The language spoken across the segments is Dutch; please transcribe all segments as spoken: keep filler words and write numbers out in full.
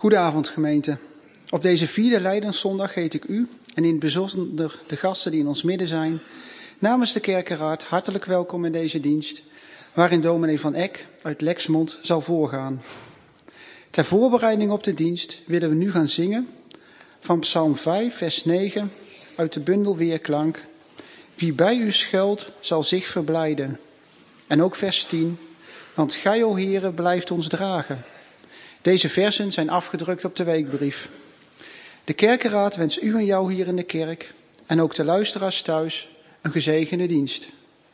Goedenavond gemeente. Op deze vierde Lijdenszondag heet ik u en in het bijzonder de gasten die in ons midden zijn, namens de Kerkenraad hartelijk welkom in deze dienst, waarin dominee Van Eck uit Lexmond zal voorgaan. Ter voorbereiding op de dienst willen we nu gaan zingen van Psalm vijf, vers negen uit de bundel Weerklank. Wie bij u schuilt, zal zich verblijden. En ook vers tien, want gij, o Heere, blijft ons dragen. Deze versen zijn afgedrukt op de weekbrief. De Kerkenraad wenst u en jou hier in de kerk en ook de luisteraars thuis een gezegende dienst.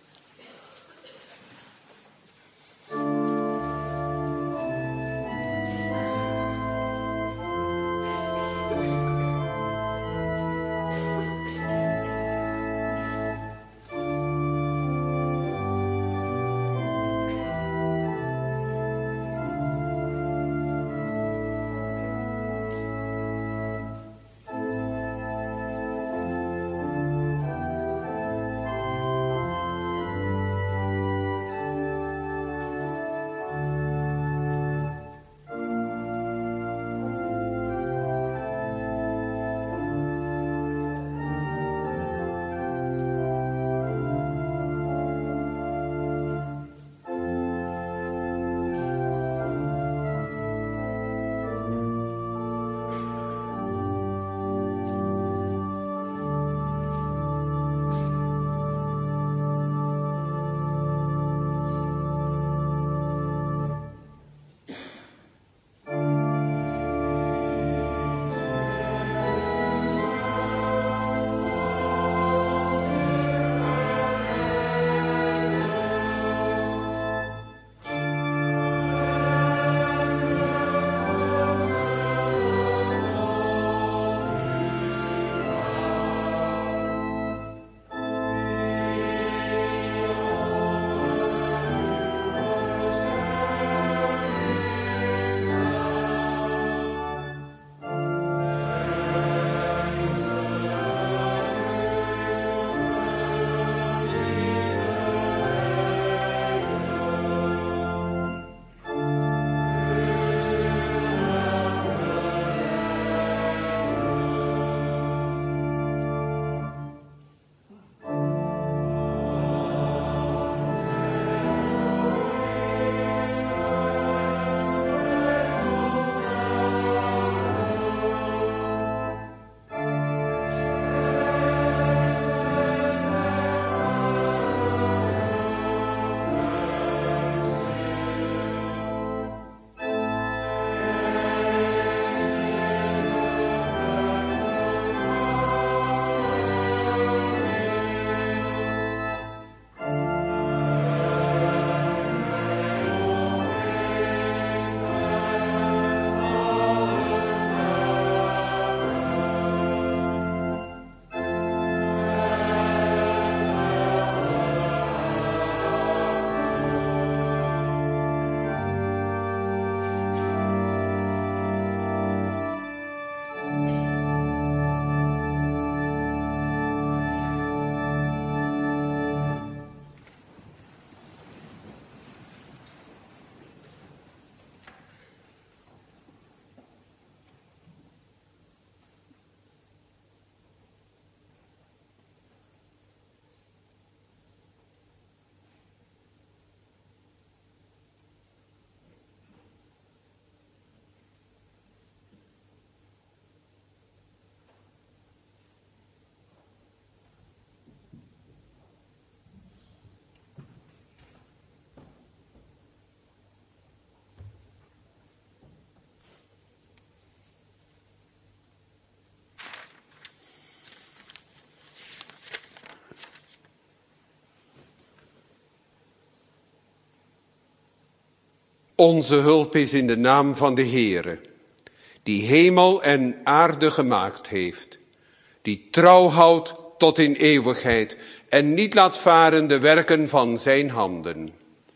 Onze hulp is in de naam van de Heere, die hemel en aarde gemaakt heeft, die trouw houdt tot in eeuwigheid en niet laat varen de werken van zijn handen.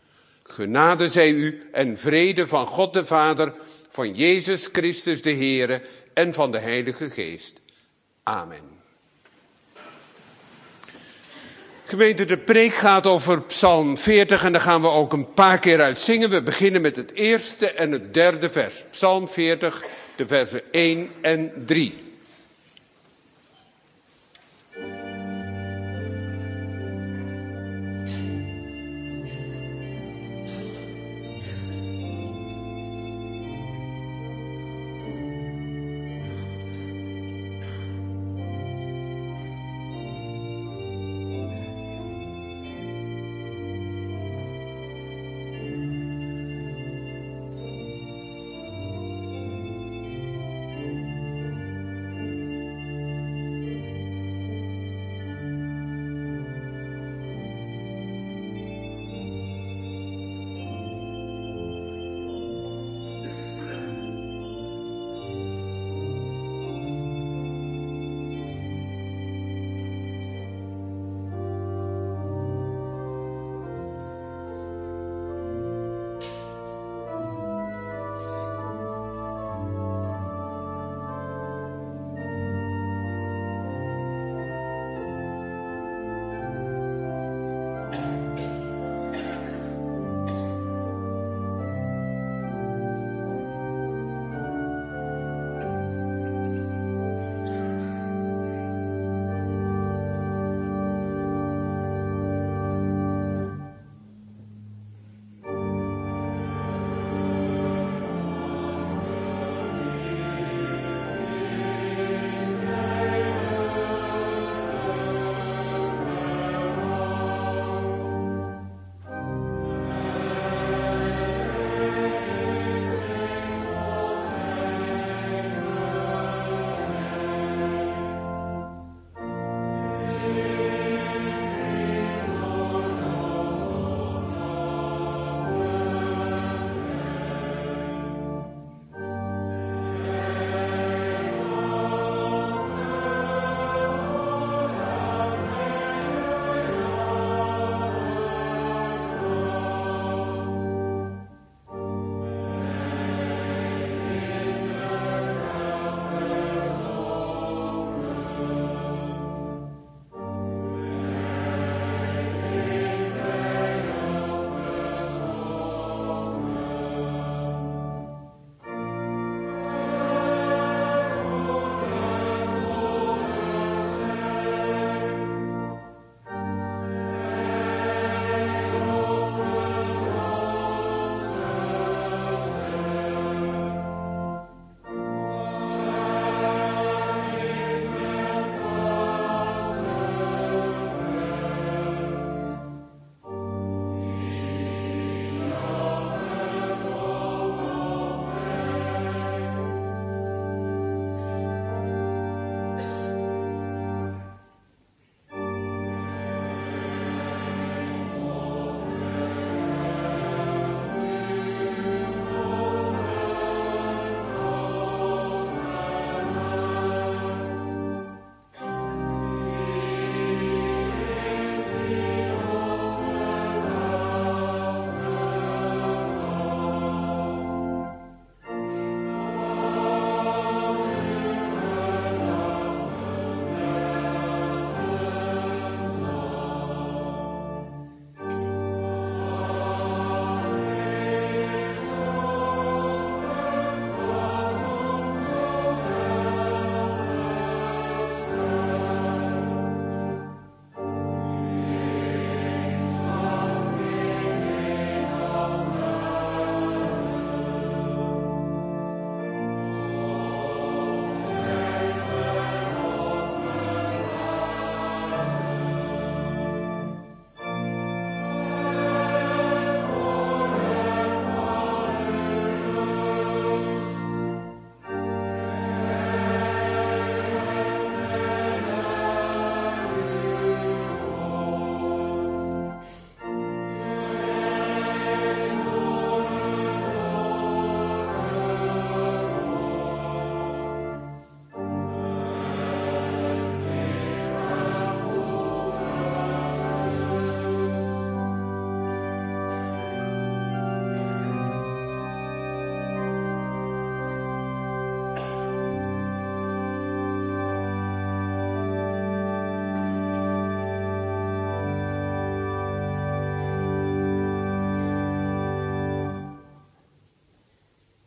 Genade zij u en vrede van God de Vader, van Jezus Christus de Heere en van de Heilige Geest. Amen. Gemeente, de preek gaat over Psalm veertig en daar gaan we ook een paar keer uit zingen. We beginnen met het eerste en het derde vers. Psalm veertig, de versen één en drie.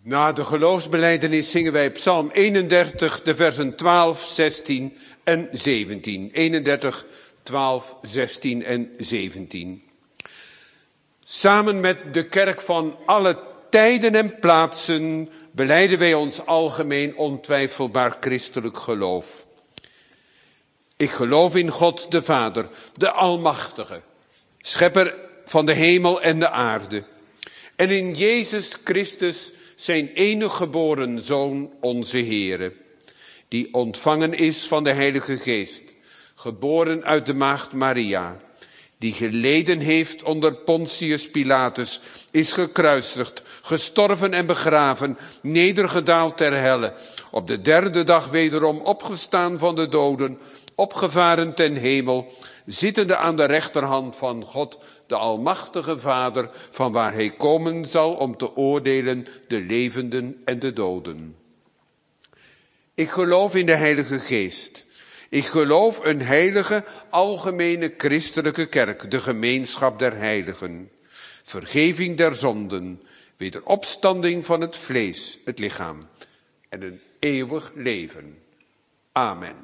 Na de geloofsbelijdenis zingen wij Psalm eenendertig, de versen twaalf, zestien en zeventien. eenendertig, twaalf, zestien en zeventien. Samen met de kerk van alle tijden en plaatsen belijden wij ons algemeen ontwijfelbaar christelijk geloof. Ik geloof in God de Vader, de Almachtige, schepper van de hemel en de aarde. En in Jezus Christus, zijn enige geboren Zoon, onze Heere, die ontvangen is van de Heilige Geest, geboren uit de maagd Maria, die geleden heeft onder Pontius Pilatus, is gekruisigd, gestorven en begraven, nedergedaald ter helle, op de derde dag wederom opgestaan van de doden, opgevaren ten hemel, zittende aan de rechterhand van God, de Almachtige Vader, van waar hij komen zal om te oordelen de levenden en de doden. Ik geloof in de Heilige Geest. Ik geloof een heilige, algemene christelijke kerk, de gemeenschap der heiligen, vergeving der zonden, wederopstanding van het vlees, het lichaam, en een eeuwig leven. Amen.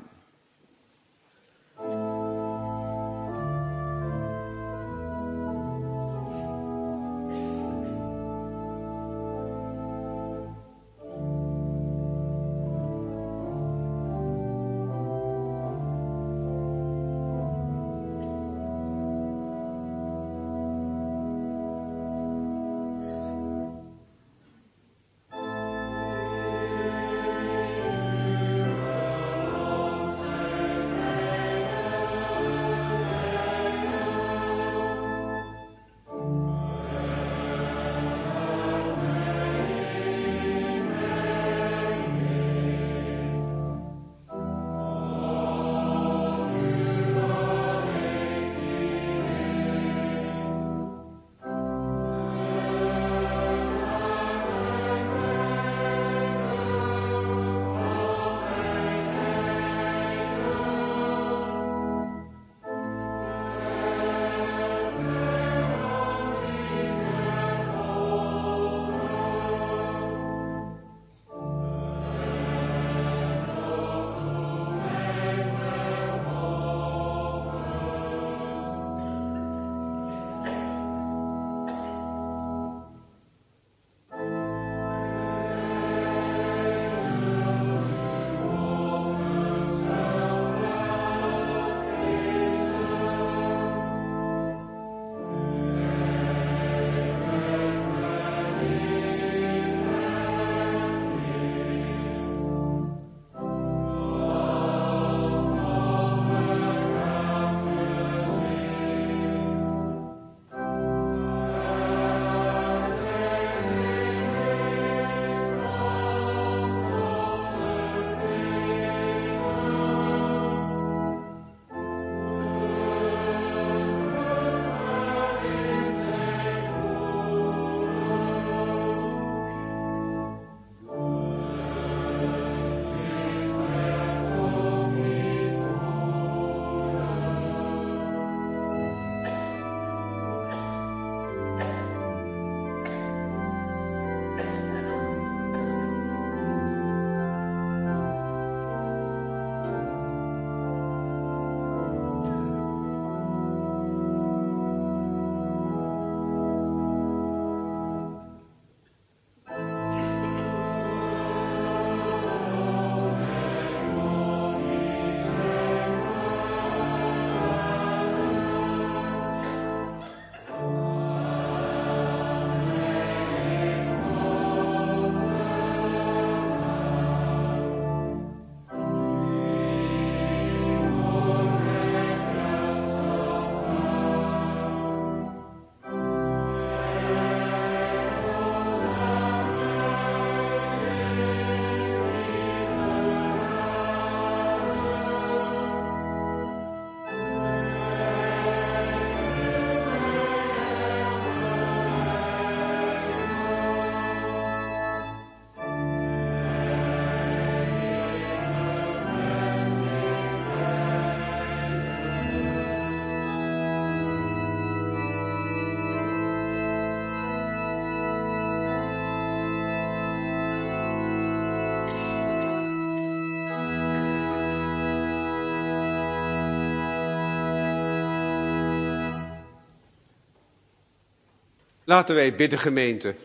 Laten wij bidden, gemeente.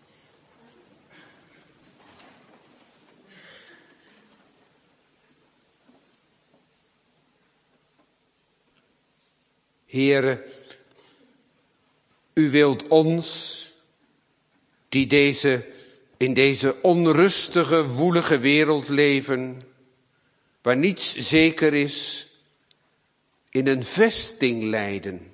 Heere, u wilt ons, die deze, in deze onrustige, woelige wereld leven, waar niets zeker is, in een vesting leiden.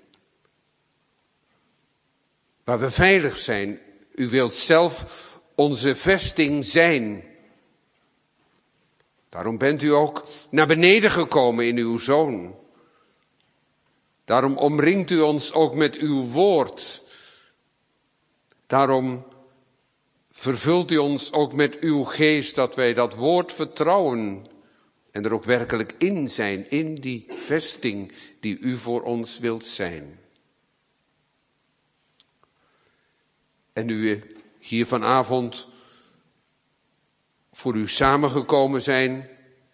Waar we veilig zijn. U wilt zelf onze vesting zijn. Daarom bent u ook naar beneden gekomen in uw Zoon. Daarom omringt u ons ook met uw woord. Daarom vervult u ons ook met uw geest, dat wij dat woord vertrouwen en er ook werkelijk in zijn, in die vesting die u voor ons wilt zijn. En nu we hier vanavond voor u samengekomen zijn,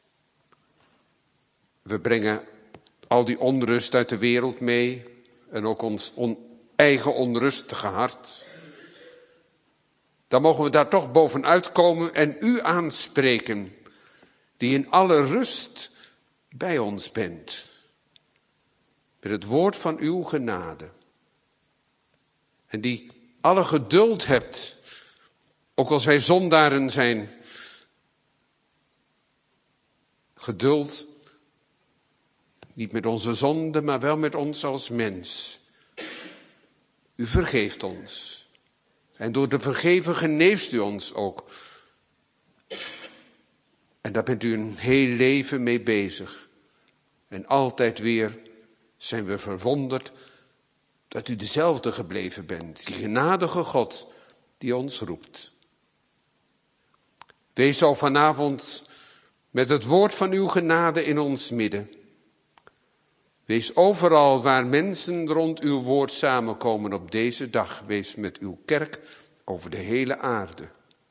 we brengen al die onrust uit de wereld mee en ook ons on, eigen onrustige hart. Dan mogen we daar toch bovenuit komen en u aanspreken, die in alle rust bij ons bent. Met het woord van uw genade. En die alle geduld hebt, ook als wij zondaren zijn. Geduld, niet met onze zonde, maar wel met ons als mens. U vergeeft ons. En door te vergeven geneest u ons ook. En daar bent u een heel leven mee bezig. En altijd weer zijn we verwonderd dat u dezelfde gebleven bent. Die genadige God die ons roept. Wees zo vanavond met het woord van uw genade in ons midden. Wees overal waar mensen rond uw woord samenkomen op deze dag. Wees met uw kerk over de hele aarde.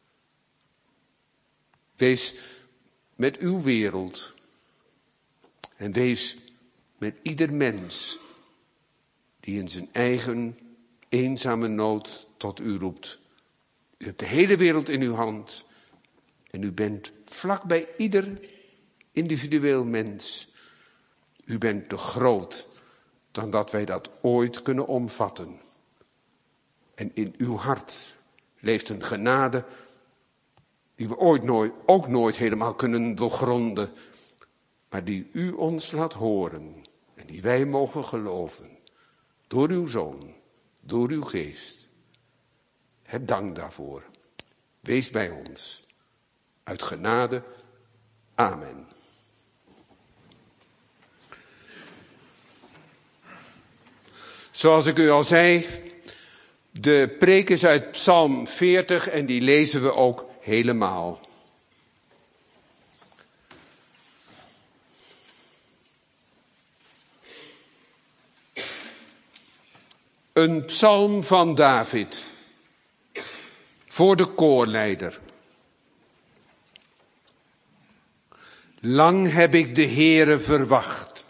Wees met uw wereld. En wees met ieder mens die in zijn eigen eenzame nood tot u roept. U hebt de hele wereld in uw hand. En u bent vlak bij ieder individueel mens. U bent te groot dan dat wij dat ooit kunnen omvatten. En in uw hart leeft een genade die we ooit nooit, ook nooit helemaal kunnen doorgronden. Maar die u ons laat horen en die wij mogen geloven. Door uw Zoon, door uw geest. Heb dank daarvoor. Wees bij ons. Uit genade. Amen. Zoals ik u al zei, de preek is uit Psalm veertig en die lezen we ook helemaal. Een psalm van David voor de koorleider. Lang heb ik de Heere verwacht.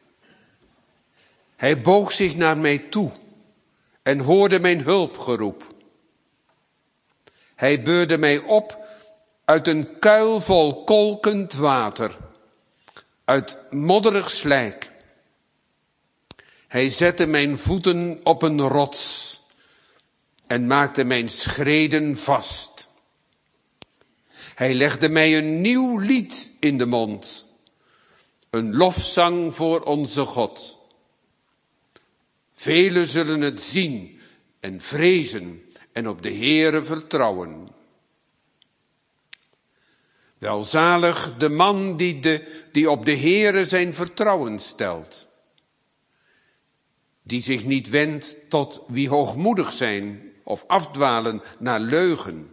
Hij boog zich naar mij toe en hoorde mijn hulpgeroep. Hij beurde mij op uit een kuil vol kolkend water, uit modderig slijk. Hij zette mijn voeten op een rots en maakte mijn schreden vast. Hij legde mij een nieuw lied in de mond, een lofzang voor onze God. Velen zullen het zien en vrezen en op de Heere vertrouwen. Welzalig de man die, de, die op de Heere zijn vertrouwen stelt. Die zich niet wendt tot wie hoogmoedig zijn of afdwalen naar leugen.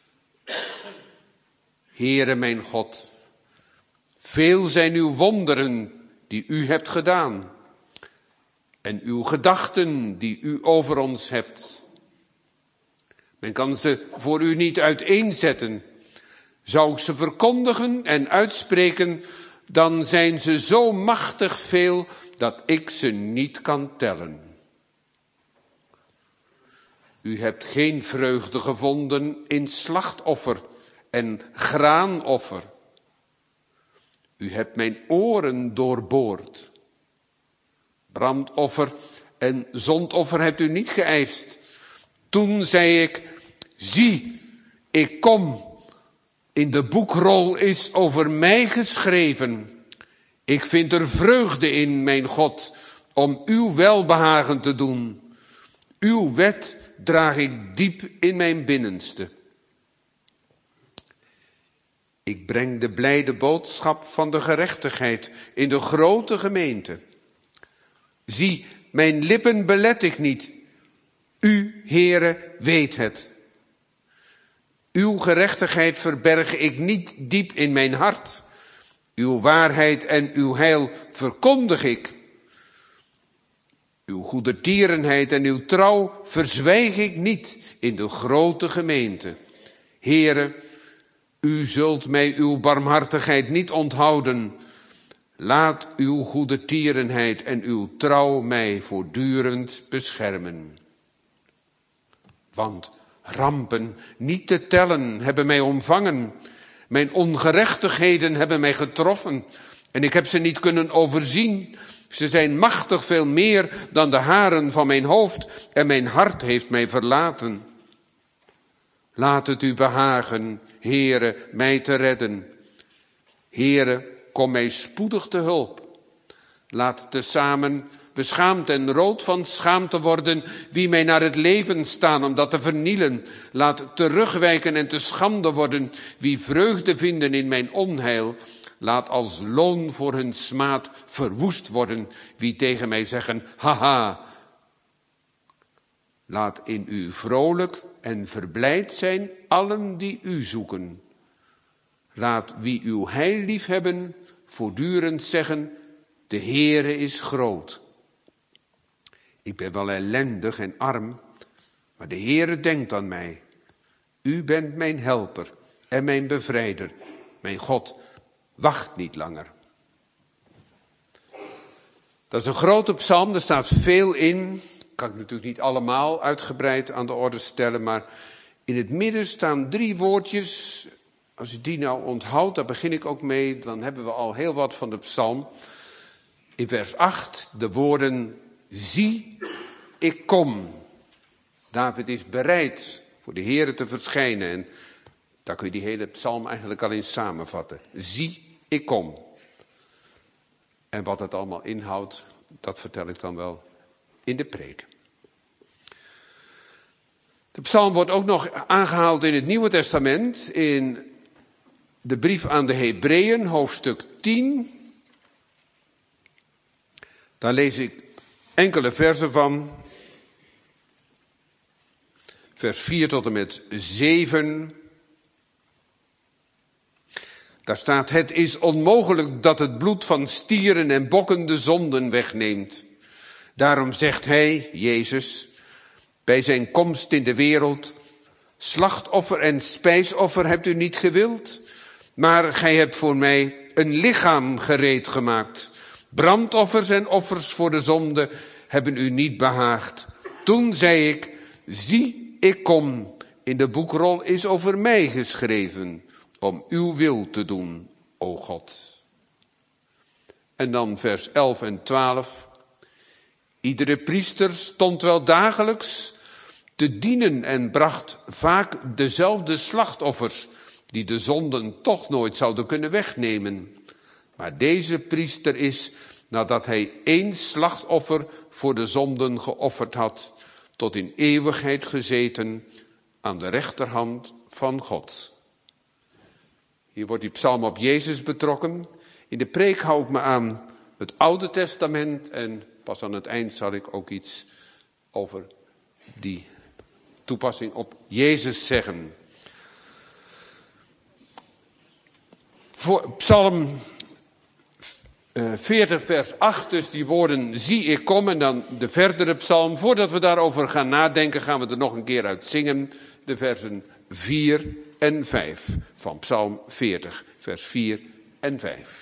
Heere mijn God, veel zijn uw wonderen die u hebt gedaan. En uw gedachten die u over ons hebt. Men kan ze voor u niet uiteenzetten. Zou ik ze verkondigen en uitspreken, dan zijn ze zo machtig veel dat ik ze niet kan tellen. U hebt geen vreugde gevonden in slachtoffer en graanoffer. U hebt mijn oren doorboord. Brandoffer en zondoffer hebt u niet geëist. Toen zei ik, zie, ik kom. In de boekrol is over mij geschreven. Ik vind er vreugde in, mijn God, om uw welbehagen te doen. Uw wet draag ik diep in mijn binnenste. Ik breng de blijde boodschap van de gerechtigheid in de grote gemeente. Zie, mijn lippen belet ik niet. U, Heere, weet het. Uw gerechtigheid verberg ik niet diep in mijn hart. Uw waarheid en uw heil verkondig ik. Uw goedertierenheid en uw trouw verzwijg ik niet in de grote gemeente. Heere, u zult mij uw barmhartigheid niet onthouden. Laat uw goedertierenheid en uw trouw mij voortdurend beschermen. Want rampen niet te tellen hebben mij omvangen. Mijn ongerechtigheden hebben mij getroffen. En ik heb ze niet kunnen overzien. Ze zijn machtig veel meer dan de haren van mijn hoofd. En mijn hart heeft mij verlaten. Laat het u behagen, Heere, mij te redden. Heere, kom mij spoedig te hulp. Laat tezamen beschaamd en rood van schaamte worden wie mij naar het leven staan om dat te vernielen. Laat terugwijken en te schande worden wie vreugde vinden in mijn onheil. Laat als loon voor hun smaad verwoest worden wie tegen mij zeggen, haha. Laat in u vrolijk en verblijd zijn allen die u zoeken. Laat wie uw heil liefhebben voortdurend zeggen, de Heere is groot. Ik ben wel ellendig en arm, maar de Heere denkt aan mij. U bent mijn helper en mijn bevrijder. Mijn God, wacht niet langer. Dat is een grote psalm, er staat veel in. Kan ik natuurlijk niet allemaal uitgebreid aan de orde stellen, maar in het midden staan drie woordjes. Als u die nou onthoudt, daar begin ik ook mee, dan hebben we al heel wat van de psalm. In vers acht, de woorden, zie, ik kom. David is bereid voor de Heere te verschijnen. En daar kun je die hele psalm eigenlijk al in samenvatten. Zie, ik kom. En wat het allemaal inhoudt, dat vertel ik dan wel in de preek. De psalm wordt ook nog aangehaald in het Nieuwe Testament, in de brief aan de Hebreeën, hoofdstuk tien. Daar lees ik enkele versen van. Vers vier tot en met zeven. Daar staat, het is onmogelijk dat het bloed van stieren en bokken de zonden wegneemt. Daarom zegt hij, Jezus, bij zijn komst in de wereld, slachtoffer en spijsoffer hebt u niet gewild, maar gij hebt voor mij een lichaam gereed gemaakt. Brandoffers en offers voor de zonde hebben u niet behaagd. Toen zei ik, zie, ik kom. In de boekrol is over mij geschreven, om uw wil te doen, o God. En dan vers elf en twaalf. Iedere priester stond wel dagelijks te dienen en bracht vaak dezelfde slachtoffers, die de zonden toch nooit zouden kunnen wegnemen. Maar deze priester is, nadat hij één slachtoffer voor de zonden geofferd had, tot in eeuwigheid gezeten aan de rechterhand van God. Hier wordt die psalm op Jezus betrokken. In de preek hou ik me aan het Oude Testament en pas aan het eind zal ik ook iets over die toepassing op Jezus zeggen. Voor psalm veertig vers acht, dus die woorden zie ik kom en dan de verdere psalm. Voordat we daarover gaan nadenken gaan we er nog een keer uit zingen. De versen vier en vijf van psalm veertig, vers vier en vijf.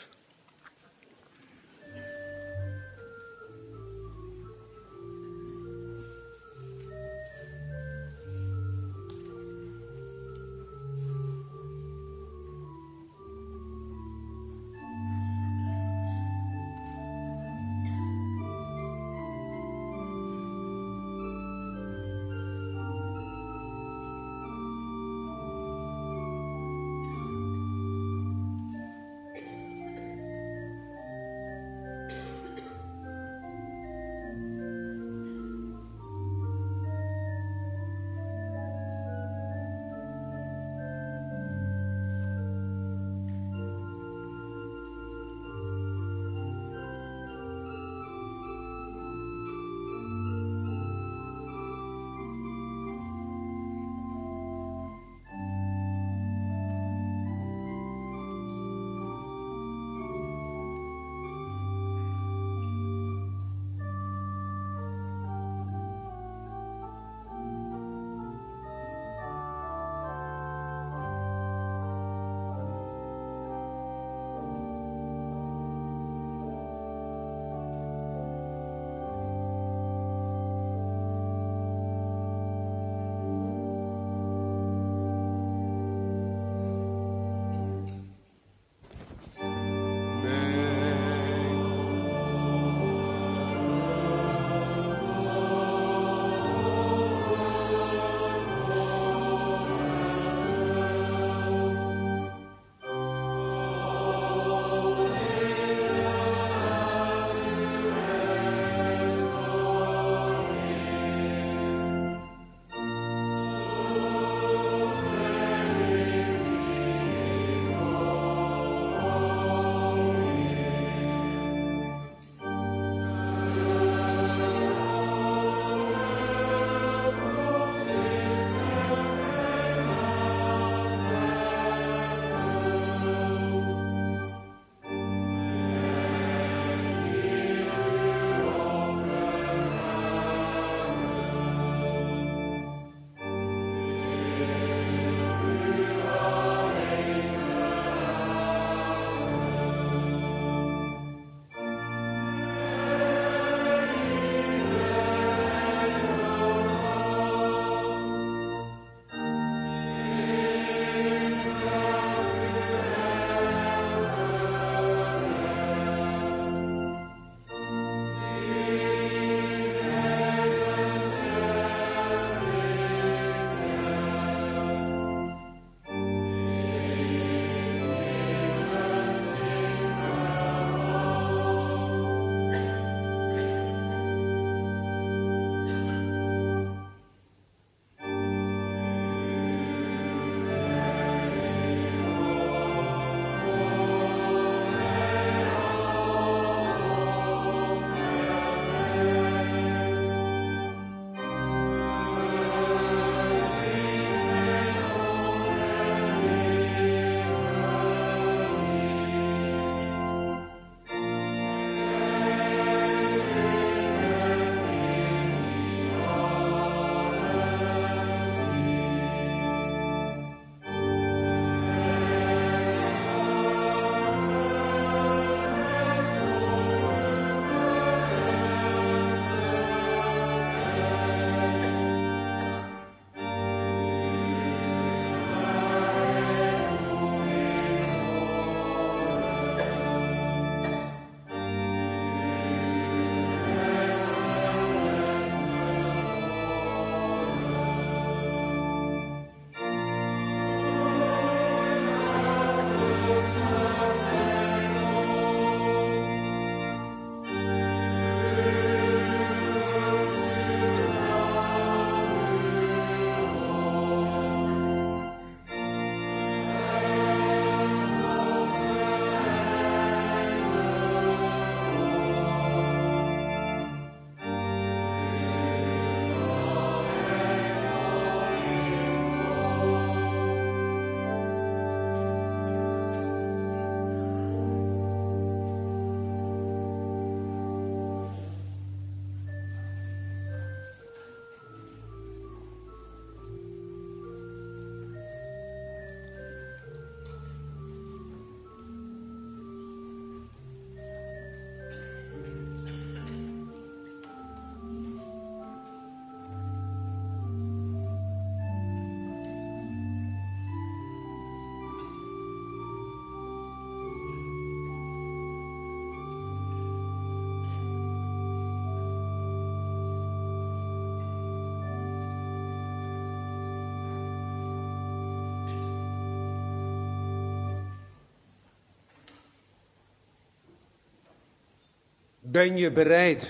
Ben je bereid?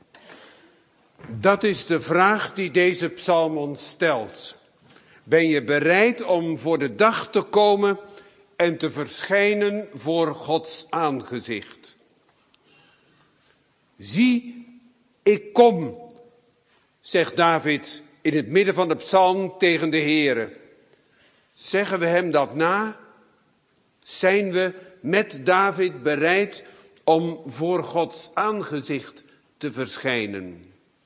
Dat is de vraag die deze psalm ons stelt. Ben je bereid om voor de dag te komen en te verschijnen voor Gods aangezicht? Zie, ik kom, zegt David in het midden van de psalm tegen de Heere. Zeggen we hem dat na? Zijn we met David bereid om voor Gods aangezicht te verschijnen?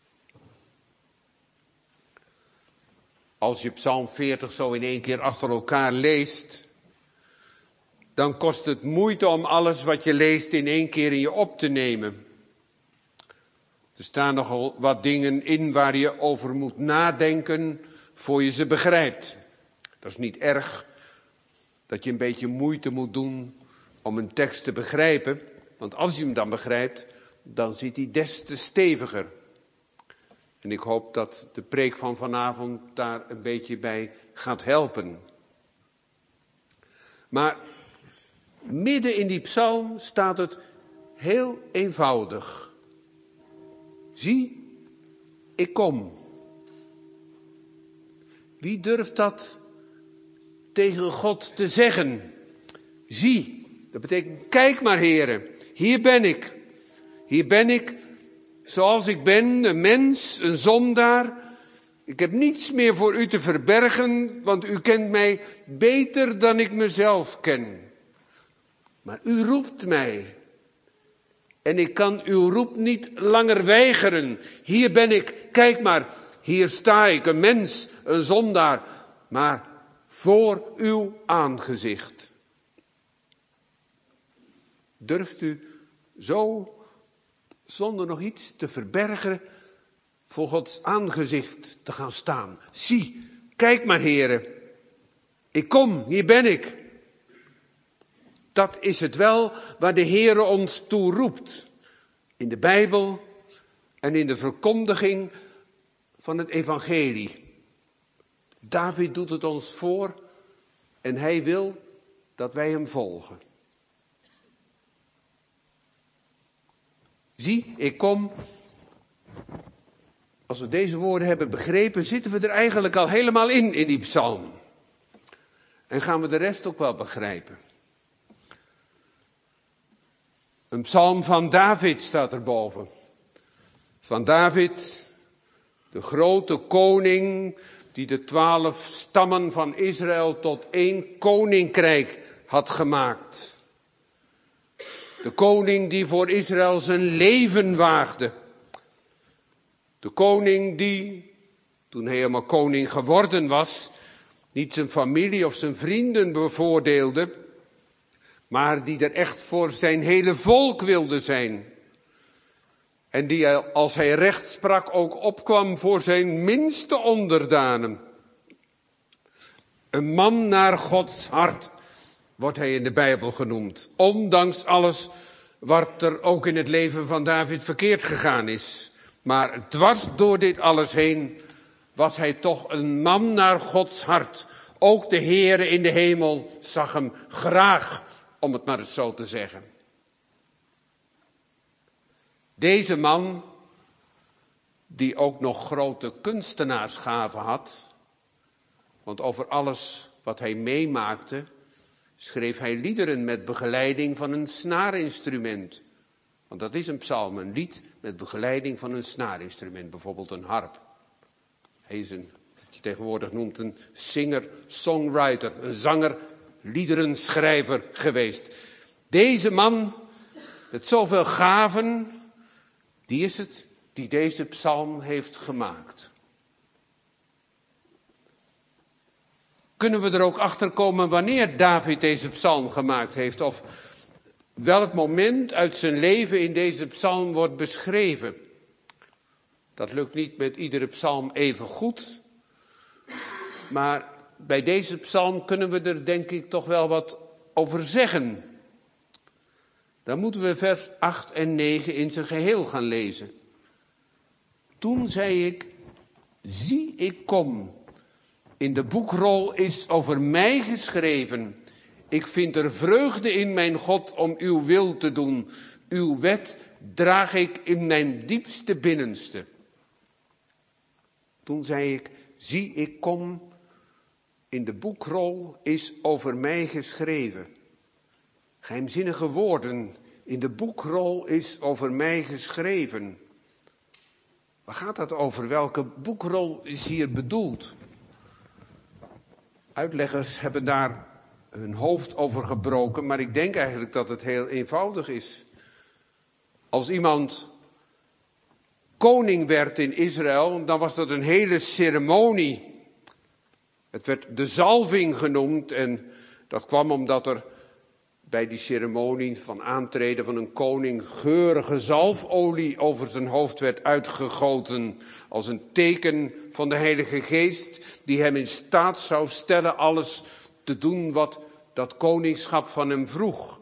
Als je psalm veertig zo in één keer achter elkaar leest, dan kost het moeite om alles wat je leest in één keer in je op te nemen. Er staan nogal wat dingen in waar je over moet nadenken voor je ze begrijpt. Dat is niet erg dat je een beetje moeite moet doen om een tekst te begrijpen. Want als je hem dan begrijpt, dan zit hij des te steviger. En ik hoop dat de preek van vanavond daar een beetje bij gaat helpen. Maar midden in die psalm staat het heel eenvoudig. Zie, ik kom. Wie durft dat tegen God te zeggen? Zie, dat betekent, kijk maar heren, hier ben ik. Hier ben ik zoals ik ben, een mens, een zondaar. Ik heb niets meer voor u te verbergen, want u kent mij beter dan ik mezelf ken. Maar u roept mij. En ik kan uw roep niet langer weigeren. Hier ben ik, kijk maar, hier sta ik, een mens, een zondaar, maar voor uw aangezicht. Durft u zo, zonder nog iets te verbergen, voor Gods aangezicht te gaan staan? Zie, kijk maar heren, ik kom, hier ben ik. Dat is het wel waar de Heere ons toe roept. In de Bijbel en in de verkondiging van het evangelie. David doet het ons voor en hij wil dat wij hem volgen. Zie, ik kom. Als we deze woorden hebben begrepen, zitten we er eigenlijk al helemaal in, in die psalm. En gaan we de rest ook wel begrijpen. Een psalm van David staat erboven. Van David, de grote koning die de twaalf stammen van Israël tot één koninkrijk had gemaakt. De koning die voor Israël zijn leven waagde. De koning die, toen hij helemaal koning geworden was, niet zijn familie of zijn vrienden bevoordeelde, maar die er echt voor zijn hele volk wilde zijn. En die, als hij recht sprak, ook opkwam voor zijn minste onderdanen. Een man naar Gods hart wordt hij in de Bijbel genoemd. Ondanks alles wat er ook in het leven van David verkeerd gegaan is. Maar dwars door dit alles heen was hij toch een man naar Gods hart. Ook de Heere in de hemel zag hem graag, om het maar eens zo te zeggen. Deze man, die ook nog grote kunstenaarsgaven had, want over alles wat hij meemaakte, schreef hij liederen met begeleiding van een snaarinstrument. Want dat is een psalm, een lied met begeleiding van een snaarinstrument, bijvoorbeeld een harp. Hij is een, wat je tegenwoordig noemt, een singer-songwriter, een zanger, liederenschrijver geweest. Deze man, met zoveel gaven, die is het die deze psalm heeft gemaakt. Kunnen we er ook achter komen wanneer David deze psalm gemaakt heeft? Of welk moment uit zijn leven in deze psalm wordt beschreven? Dat lukt niet met iedere psalm even goed. Maar bij deze psalm kunnen we er denk ik toch wel wat over zeggen. Dan moeten we vers acht en negen in zijn geheel gaan lezen. Toen zei ik, zie ik kom. In de boekrol is over mij geschreven. Ik vind er vreugde in mijn God om uw wil te doen. Uw wet draag ik in mijn diepste binnenste. Toen zei ik, zie ik kom, in de boekrol is over mij geschreven. Geheimzinnige woorden, in de boekrol is over mij geschreven. Waar gaat dat over? Welke boekrol is hier bedoeld? Uitleggers hebben daar hun hoofd over gebroken, maar ik denk eigenlijk dat het heel eenvoudig is. Als iemand koning werd in Israël, dan was dat een hele ceremonie. Het werd de zalving genoemd en dat kwam omdat er bij die ceremonie van aantreden van een koning geurige zalfolie over zijn hoofd werd uitgegoten. Als een teken van de Heilige Geest die hem in staat zou stellen alles te doen wat dat koningschap van hem vroeg.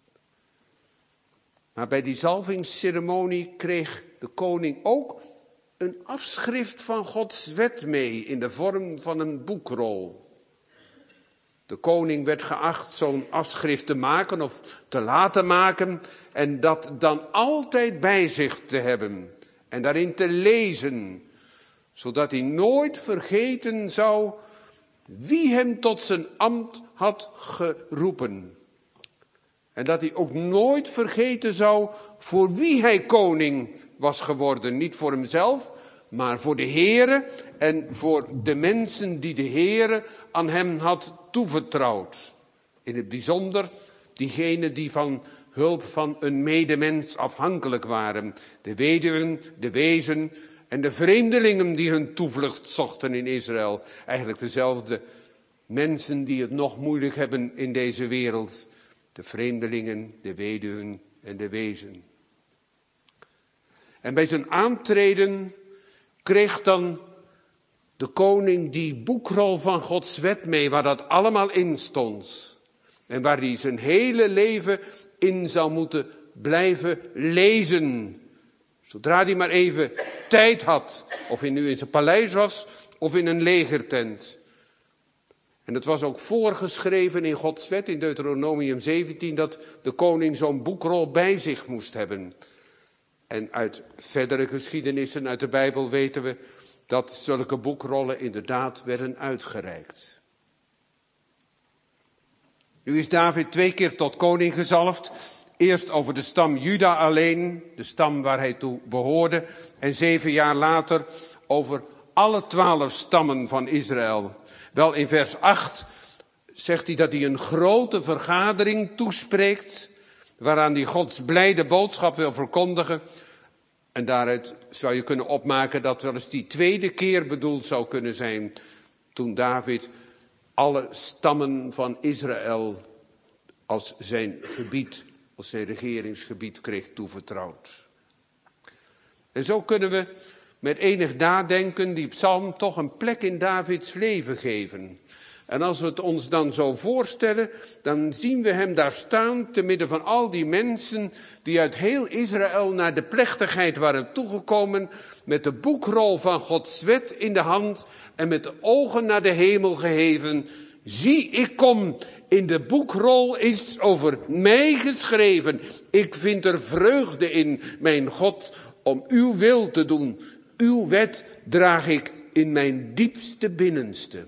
Maar bij die zalvingsceremonie kreeg de koning ook een afschrift van Gods wet mee in de vorm van een boekrol. De koning werd geacht zo'n afschrift te maken of te laten maken en dat dan altijd bij zich te hebben en daarin te lezen, zodat hij nooit vergeten zou wie hem tot zijn ambt had geroepen. En dat hij ook nooit vergeten zou voor wie hij koning was geworden. Niet voor hemzelf, maar voor de Heere en voor de mensen die de Heere aan hem had toevertrouwd. In het bijzonder diegenen die van hulp van een medemens afhankelijk waren. De weduwen, de wezen en de vreemdelingen die hun toevlucht zochten in Israël. Eigenlijk dezelfde mensen die het nog moeilijk hebben in deze wereld. De vreemdelingen, de weduwen en de wezen. En bij zijn aantreden kreeg dan de koning die boekrol van Gods wet mee, waar dat allemaal in stond. En waar hij zijn hele leven in zou moeten blijven lezen. Zodra hij maar even tijd had. Of hij nu in zijn paleis was of in een legertent. En het was ook voorgeschreven in Gods wet in Deuteronomium zeventien dat de koning zo'n boekrol bij zich moest hebben. En uit verdere geschiedenissen uit de Bijbel weten we dat zulke boekrollen inderdaad werden uitgereikt. Nu is David twee keer tot koning gezalfd. Eerst over de stam Juda alleen, de stam waar hij toe behoorde. En zeven jaar later over alle twaalf stammen van Israël. Wel, in vers acht zegt hij dat hij een grote vergadering toespreekt, waaraan hij Gods blijde boodschap wil verkondigen. En daaruit zou je kunnen opmaken dat wel eens die tweede keer bedoeld zou kunnen zijn, toen David alle stammen van Israël als zijn gebied, als zijn regeringsgebied kreeg toevertrouwd. En zo kunnen we met enig nadenken die psalm toch een plek in Davids leven geven. En als we het ons dan zo voorstellen, dan zien we hem daar staan te midden van al die mensen die uit heel Israël naar de plechtigheid waren toegekomen, met de boekrol van Gods wet in de hand en met de ogen naar de hemel geheven. Zie, ik kom, in de boekrol is over mij geschreven. Ik vind er vreugde in, mijn God, om uw wil te doen. Uw wet draag ik in mijn diepste binnenste.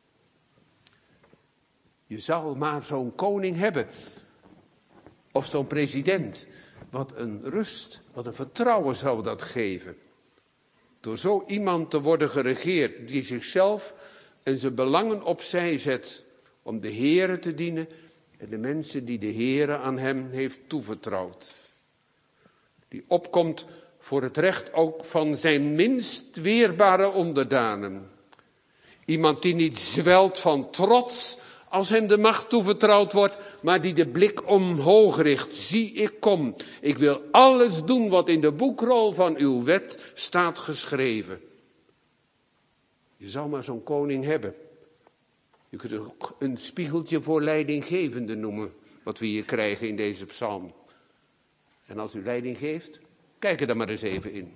Je zal maar zo'n koning hebben. Of zo'n president. Wat een rust, wat een vertrouwen zou dat geven. Door zo iemand te worden geregeerd die zichzelf en zijn belangen opzij zet om de Heere te dienen en de mensen die de Heere aan hem heeft toevertrouwd. Die opkomt voor het recht ook van zijn minst weerbare onderdanen. Iemand die niet zwelt van trots als hem de macht toevertrouwd wordt, maar die de blik omhoog richt. Zie, ik kom. Ik wil alles doen wat in de boekrol van uw wet staat geschreven. Je zou maar zo'n koning hebben. Je kunt het ook een spiegeltje voor leidinggevende noemen, wat we hier krijgen in deze psalm. En als u leiding geeft, kijk er dan maar eens even in.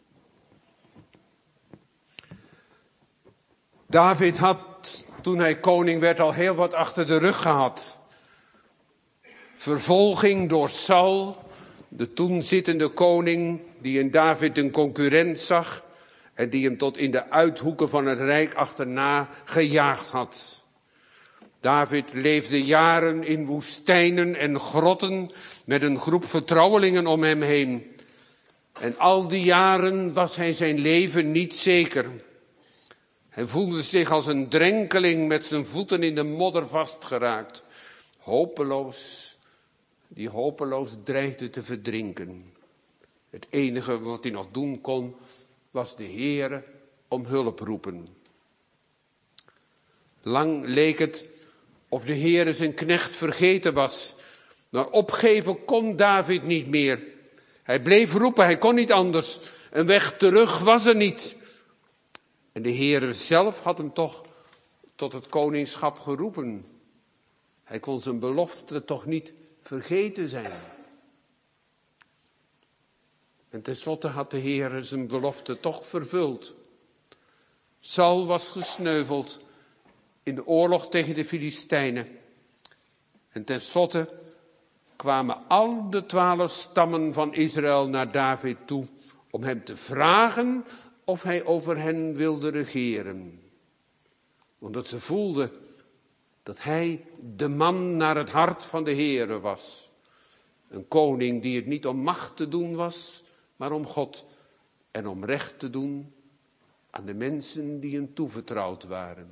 David had, toen hij koning werd, al heel wat achter de rug gehad. Vervolging door Saul, De toen zittende koning die in David een concurrent zag en die hem tot in de uithoeken van het rijk achterna gejaagd had. David leefde jaren in woestijnen en grotten met een groep vertrouwelingen om hem heen. En al die jaren was hij zijn leven niet zeker. Hij voelde zich als een drenkeling met zijn voeten in de modder vastgeraakt. Hopeloos, die hopeloos dreigde te verdrinken. Het enige wat hij nog doen kon, was de Heere om hulp roepen. Lang leek het of de Heere zijn knecht vergeten was. Maar opgeven kon David niet meer. Hij bleef roepen, hij kon niet anders. Een weg terug was er niet. En de Heere zelf had hem toch tot het koningschap geroepen. Hij kon zijn belofte toch niet vergeten zijn. En tenslotte had de Heere zijn belofte toch vervuld. Saul was gesneuveld in de oorlog tegen de Filistijnen. En tenslotte kwamen al de twaalf stammen van Israël naar David toe om hem te vragen of hij over hen wilde regeren. Omdat ze voelden dat hij de man naar het hart van de Heere was. Een koning die het niet om macht te doen was, maar om God en om recht te doen aan de mensen die hem toevertrouwd waren.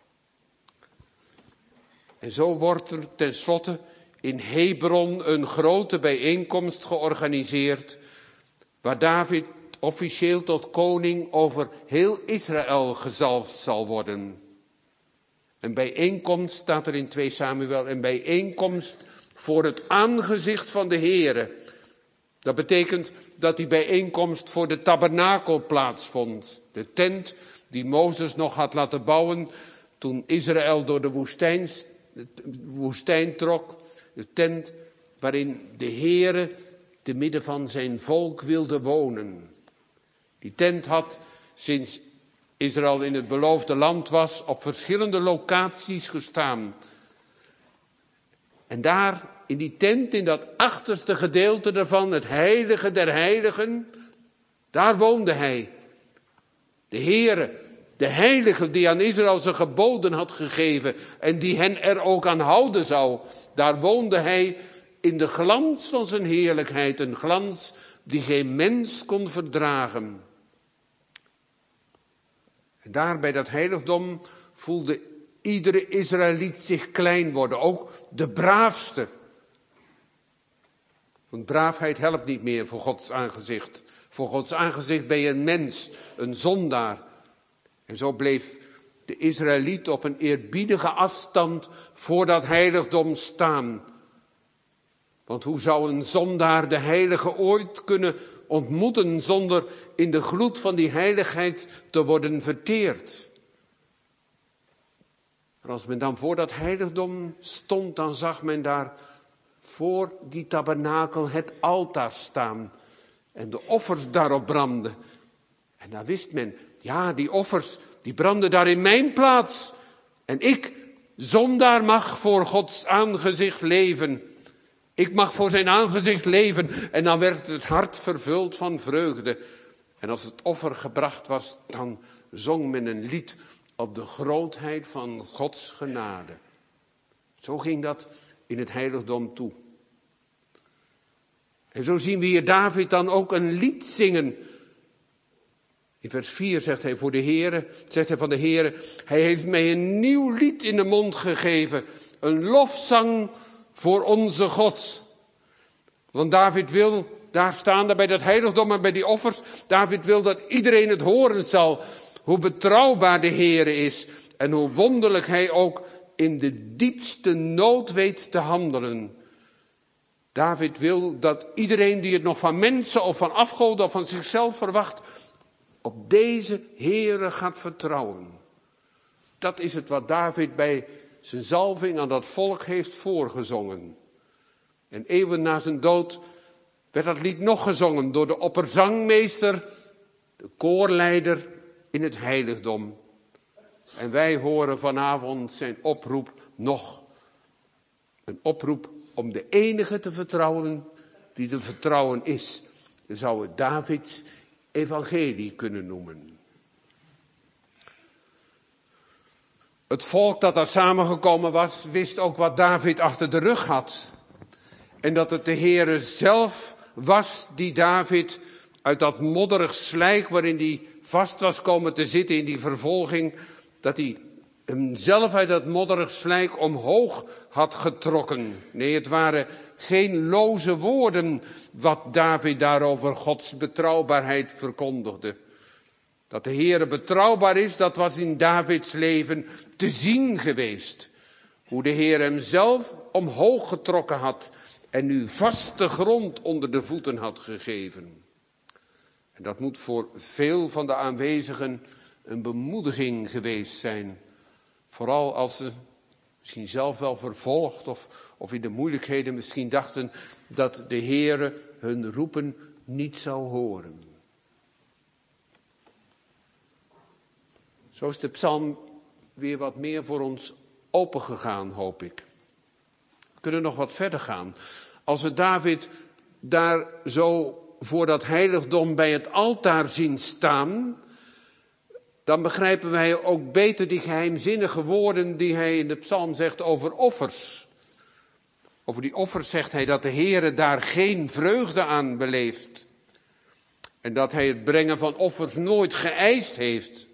En zo wordt er tenslotte in Hebron een grote bijeenkomst georganiseerd, waar David officieel tot koning over heel Israël gezalfd zal worden. Een bijeenkomst, staat er in twee Samuel, een bijeenkomst voor het aangezicht van de Heere. Dat betekent dat die bijeenkomst voor de tabernakel plaatsvond. De tent die Mozes nog had laten bouwen toen Israël door de woestijn, de woestijn trok. De tent waarin de Heere te midden van zijn volk wilde wonen. Die tent had, sinds Israël in het beloofde land was, op verschillende locaties gestaan. En daar, in die tent, in dat achterste gedeelte daarvan, het heilige der heiligen, daar woonde hij. De Heere, de heilige die aan Israël zijn geboden had gegeven en die hen er ook aan houden zou. Daar woonde hij in de glans van zijn heerlijkheid, een glans die geen mens kon verdragen. En daar bij dat heiligdom voelde iedere Israëliet zich klein worden, ook de braafste. Want braafheid helpt niet meer voor Gods aangezicht. Voor Gods aangezicht ben je een mens, een zondaar. En zo bleef de Israëliet op een eerbiedige afstand voor dat heiligdom staan. Want hoe zou een zondaar de heilige ooit kunnen ontmoeten zonder in de gloed van die heiligheid te worden verteerd? En als men dan voor dat heiligdom stond, dan zag men daar voor die tabernakel het altaar staan en de offers daarop brandden. En dan wist men, ja, die offers, die branden daar in mijn plaats. En ik, zondaar, mag voor Gods aangezicht leven. Ik mag voor zijn aangezicht leven. En dan werd het hart vervuld van vreugde. En als het offer gebracht was, dan zong men een lied op de grootheid van Gods genade. Zo ging dat in het heiligdom toe. En zo zien we hier David dan ook een lied zingen. In vers vier zegt hij voor de Heere, zegt hij van de Heere, hij heeft mij een nieuw lied in de mond gegeven. Een lofzang voor onze God. Want David wil, daar staan bij dat heiligdom en bij die offers, David wil dat iedereen het horen zal. Hoe betrouwbaar de Heere is en hoe wonderlijk hij ook in de diepste nood weet te handelen. David wil dat iedereen die het nog van mensen of van afgoden of van zichzelf verwacht, op deze Heere gaat vertrouwen. Dat is het wat David bij zijn zalving aan dat volk heeft voorgezongen. En eeuwen na zijn dood werd dat lied nog gezongen door de opperzangmeester, de koorleider in het heiligdom. En wij horen vanavond zijn oproep nog. Een oproep om de enige te vertrouwen die te vertrouwen is. Je zou het Davids evangelie kunnen noemen. Het volk dat daar samengekomen was, wist ook wat David achter de rug had. En dat het de Heere zelf was die David uit dat modderig slijk waarin hij vast was komen te zitten in die vervolging, dat hij hem zelf uit dat modderig slijk omhoog had getrokken. Nee, het waren geen loze woorden wat David daarover Gods betrouwbaarheid verkondigde. Dat de Heere betrouwbaar is, dat was in Davids leven te zien geweest. Hoe de Heer hem zelf omhoog getrokken had en nu vaste grond onder de voeten had gegeven. En dat moet voor veel van de aanwezigen een bemoediging geweest zijn. Vooral als ze misschien zelf wel vervolgd of, of in de moeilijkheden misschien dachten dat de Heere hun roepen niet zou horen. Zo is de psalm weer wat meer voor ons opengegaan, hoop ik. We kunnen nog wat verder gaan. Als we David daar zo voor dat heiligdom bij het altaar zien staan, dan begrijpen wij ook beter die geheimzinnige woorden die hij in de psalm zegt over offers. Over die offers zegt hij dat de Heere daar geen vreugde aan beleeft. En dat hij het brengen van offers nooit geëist heeft.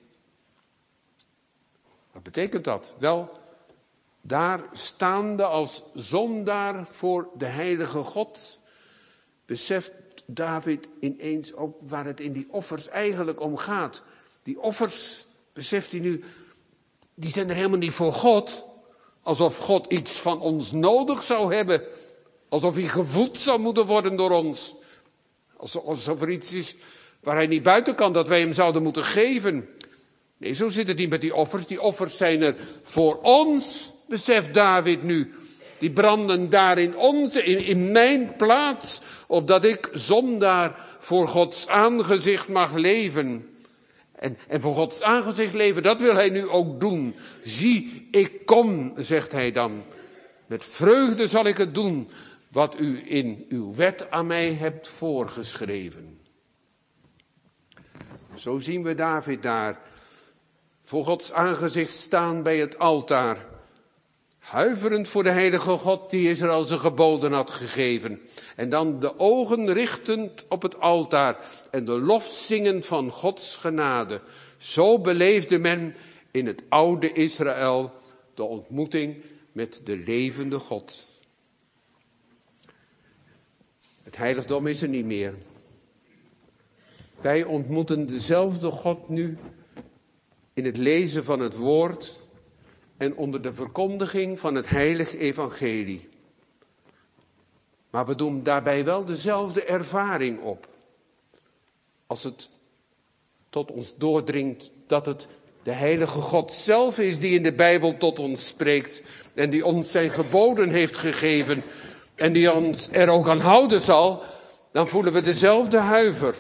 Wat betekent dat? Wel, daar staande als zondaar voor de heilige God, beseft David ineens ook waar het in die offers eigenlijk om gaat. Die offers, beseft hij nu, die zijn er helemaal niet voor God. Alsof God iets van ons nodig zou hebben. Alsof hij gevoed zou moeten worden door ons. Alsof er iets is waar hij niet buiten kan, dat wij hem zouden moeten geven. Nee, zo zit het niet met die offers. Die offers zijn er voor ons, beseft David nu. Die branden daar in onze, in, in mijn plaats, opdat ik zondaar voor Gods aangezicht mag leven. En, en voor Gods aangezicht leven, dat wil hij nu ook doen. Zie, ik kom, zegt hij dan. Met vreugde zal ik het doen, wat u in uw wet aan mij hebt voorgeschreven. Zo zien we David daar, voor Gods aangezicht staan bij het altaar. Huiverend voor de heilige God die Israël zijn geboden had gegeven. En dan de ogen richtend op het altaar en de lof zingend van Gods genade. Zo beleefde men in het oude Israël de ontmoeting met de levende God. Het heiligdom is er niet meer. Wij ontmoeten dezelfde God nu in het lezen van het woord en onder de verkondiging van het heilige evangelie. Maar we doen daarbij wel dezelfde ervaring op. Als het tot ons doordringt dat het de heilige God zelf is die in de Bijbel tot ons spreekt en die ons zijn geboden heeft gegeven en die ons er ook aan houden zal, dan voelen we dezelfde huiver.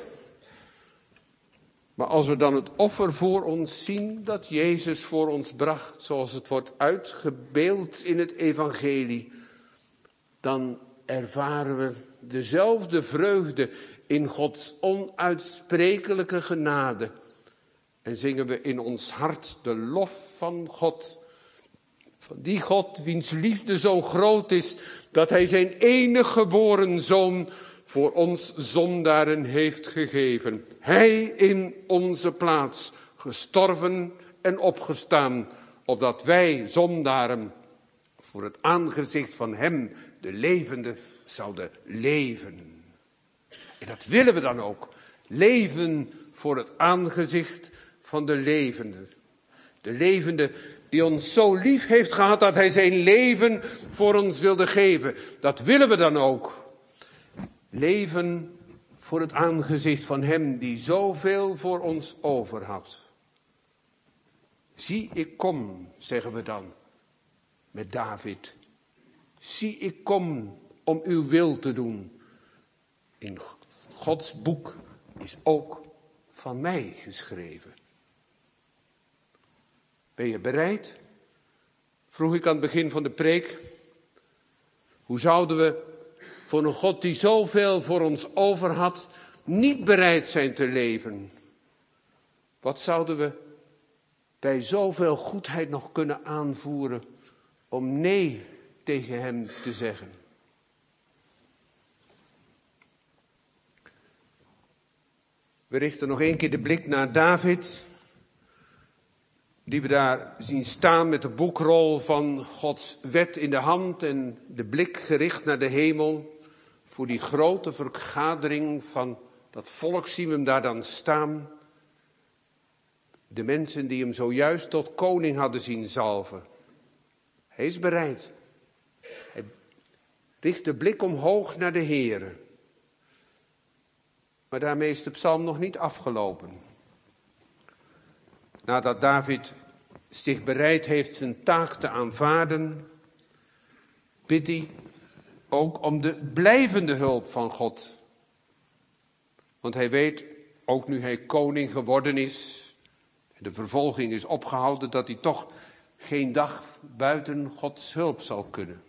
Maar als we dan het offer voor ons zien dat Jezus voor ons bracht, zoals het wordt uitgebeeld in het evangelie, dan ervaren we dezelfde vreugde in Gods onuitsprekelijke genade. En zingen we in ons hart de lof van God. Van die God wiens liefde zo groot is, dat hij zijn enige geboren zoon voor ons zondaren heeft gegeven. Hij in onze plaats, gestorven en opgestaan, opdat wij zondaren voor het aangezicht van hem, de levende, zouden leven. En dat willen we dan ook. Leven voor het aangezicht van de levende. De levende die ons zo lief heeft gehad dat hij zijn leven voor ons wilde geven. Dat willen we dan ook. Leven voor het aangezicht van hem die zoveel voor ons over had. Zie, ik kom, zeggen we dan met David. Zie, ik kom om uw wil te doen. In Gods boek is ook van mij geschreven. Ben je bereid? Vroeg ik aan het begin van de preek. Hoe zouden we voor een God die zoveel voor ons over had, niet bereid zijn te leven? Wat zouden we bij zoveel goedheid nog kunnen aanvoeren om nee tegen hem te zeggen? We richten nog één keer de blik naar David, die we daar zien staan met de boekrol van Gods wet in de hand en de blik gericht naar de hemel. Voor die grote vergadering van dat volk zien we hem daar dan staan. De mensen die hem zojuist tot koning hadden zien zalven. Hij is bereid. Hij richt de blik omhoog naar de Heere. Maar daarmee is de psalm nog niet afgelopen. Nadat David zich bereid heeft zijn taak te aanvaarden, bidt hij ook om de blijvende hulp van God. Want hij weet, ook nu hij koning geworden is, en de vervolging is opgehouden, dat hij toch geen dag buiten Gods hulp zal kunnen.